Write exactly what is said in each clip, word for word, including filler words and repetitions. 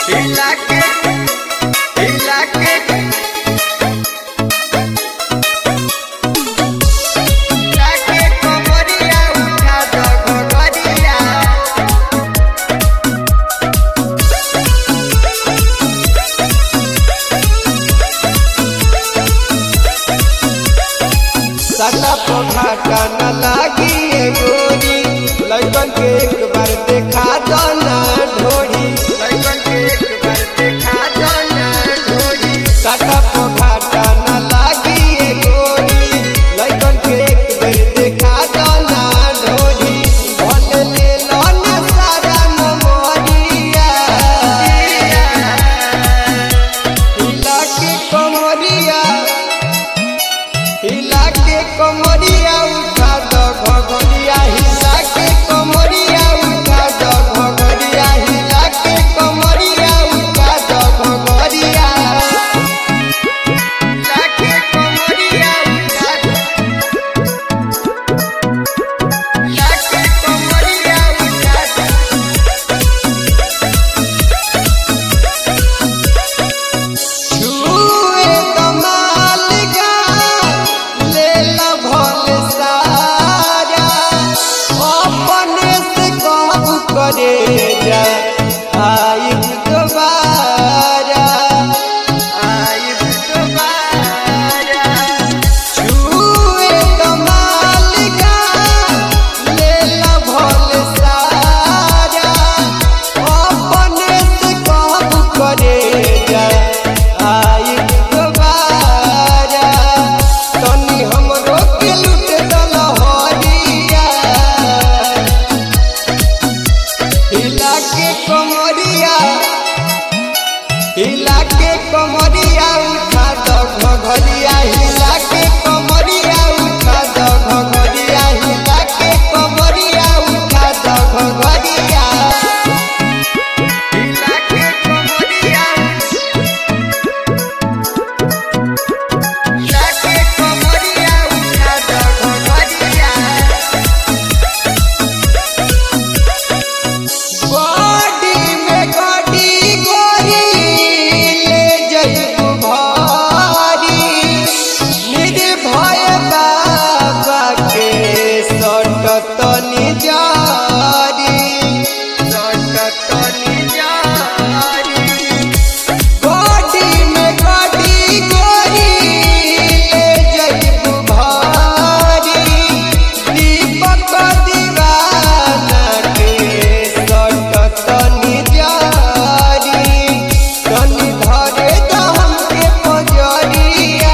हिला के हिला के हिला के कमरिया उठा दो घोघरिया सटा पोखा न लागी ए गोरी लइकन के एक बार देखा दो ना ढोरी लइकन के एक बार देखा दो ना ढोरी सटा पोखा न लागी ए गोरी लइकन के एक बार देखा दो ना ढोरी भन ले लो ना सारा नमरिया हिला के कमरिया हिला के कमरिया उठा दो घोघरिया हिला के कमरिया उठा दो घोघरिया हिला के कमरिया उठा दो घोघरिया हिला के कमरिया उठा दो हिला के कमरिया उठा दो छुए कमाल गा ले ला भल सारा अपने से काबू करे जा आई दोबारा आई दोबारा छुए कमाल गा ले ला भल सारा अपने से काबू करे जा आई दोबारा तनी हमरो के लूट दल हरिया हिला के कमरिया हिला के कमरिया उठा दो घोघरिया हिला के कमरिया उठा दो घोघरिया हिला के कमरिया उठा दो घोघरिया हिला के कमरिया हिला के कमरिया उठा दो घोघरिया बॉडी में गाड़ी गोरी ले जइबू भारी निर्भय बाबा के सटत निजारी सटत निजारी बॉडी में गाड़ी गोरी ले जइबू भारी दीपक दीवाना के सटत निजारी तनी धरे दम के पजरिया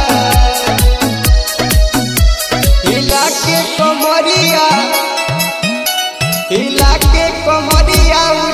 हिला के कमरिया हिला के कमरिया